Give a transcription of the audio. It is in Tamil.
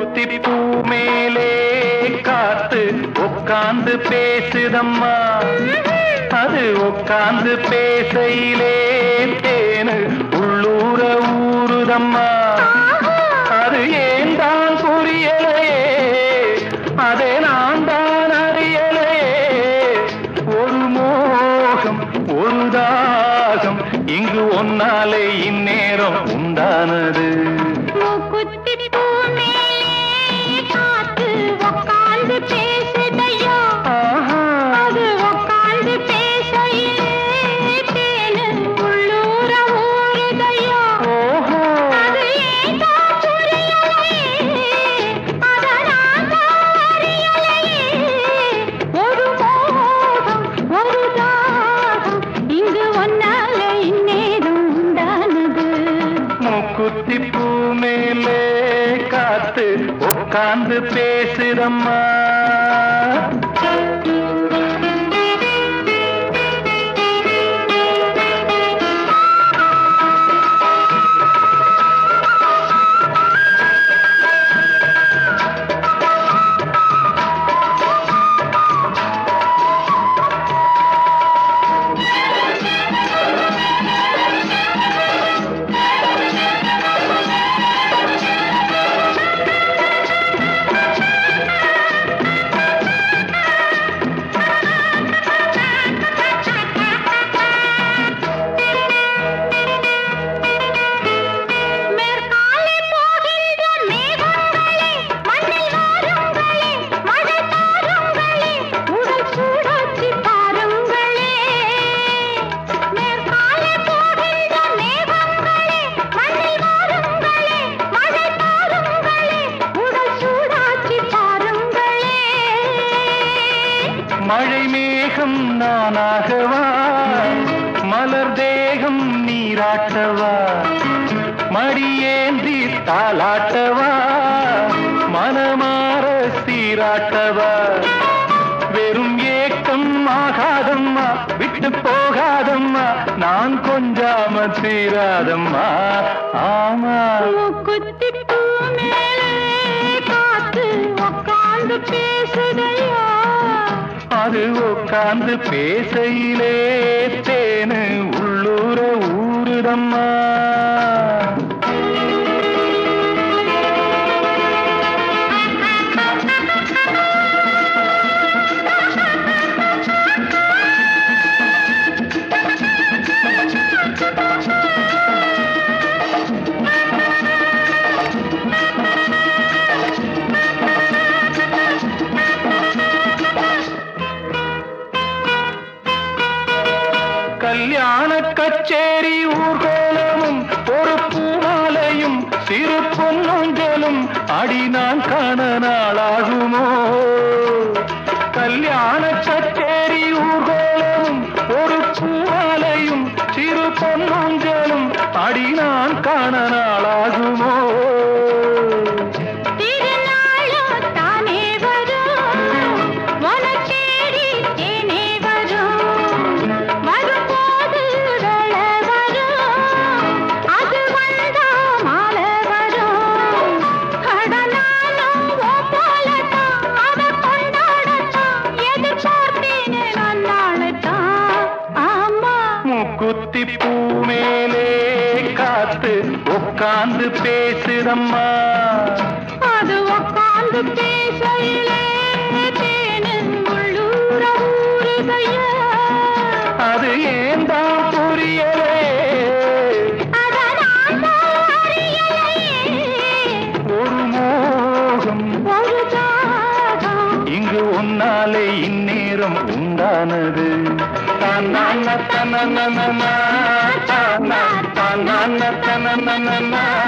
மூக்குத்தி பூ மேலே காத்து உட்கார்ந்து பேசுதம்மா. அது உட்கார்ந்து பேசையிலே தேனு உள்ளூர ஊறுதம்மா. அது ஏன் தான் புரியலையே, அதை நான் தான் அறியலையே. ஒரு மோகம் ஒரு தாகம் இங்கு ஒன்னாலே இந்நேரம் உண்டானது. மூக்குத்தி பூ மேலே காத்து உட்கார்ந்து பேசுதையா. அது உட்கார்ந்து பேசையிலே தேனு உள்ளூர ஊறுதையா. அது ஏன் தான் புரியலையே, அதை நான் தான் அறியலையே. ஒரு மோகம் ஒரு தாகம் இங்கு ஒன்னாலே இந்நேரம் உண்டானது. மூக்குத்தி பூ மேலே காத்து உட்கார்ந்து பேசுதம்மா. மழை மேகம் நானாகவா, மலர் தேகம் நீராட்டவா, மடியேந்தி தாலாட்டவா, மனமாற சீராட்டவா. வெறும் ஏக்கம் ஆகாதம்மா, விட்டு போகாதம்மா, நான் கொஞ்சாம தீராதம்மா. ஆமா மூக்குத்தி பூ மேலே காத்து உட்கார்ந்து பேசுதையா. அது உட்கார்ந்து பேசையிலே தேனு உள்ளூர ஊறுதம்மா. கல்யாண கச்சேரி ஊர்கோலமும் ஒரு பூமாலையும் சிறு பொன்னொஞ்சலும் அடி நான் காண நாளாகுமோ. கல்யாண கச்சேரி ஊர்கோலமும் ஒரு பூமாலையும் சிறு பொன்னொஞ்சலும் அடி நான் காண நாளாகுமோ. மூக்குத்தி பூ மேலே காத்து உட்கார்ந்து பேசுதம்மா. அது உட்கார்ந்து பேசையிலே தேனு உள்ளூர ஊறுதையா. அது ஏன் தான் புரியலே, அதை நான் தான் அறியலையே. ஒரு மோகம் ஒரு தாகம் இங்கு ஒன்னாலே இந்நேரம் உண்டானது. தன்னன்ன தன்னன்ன தன்னன்ன தன்னன்ன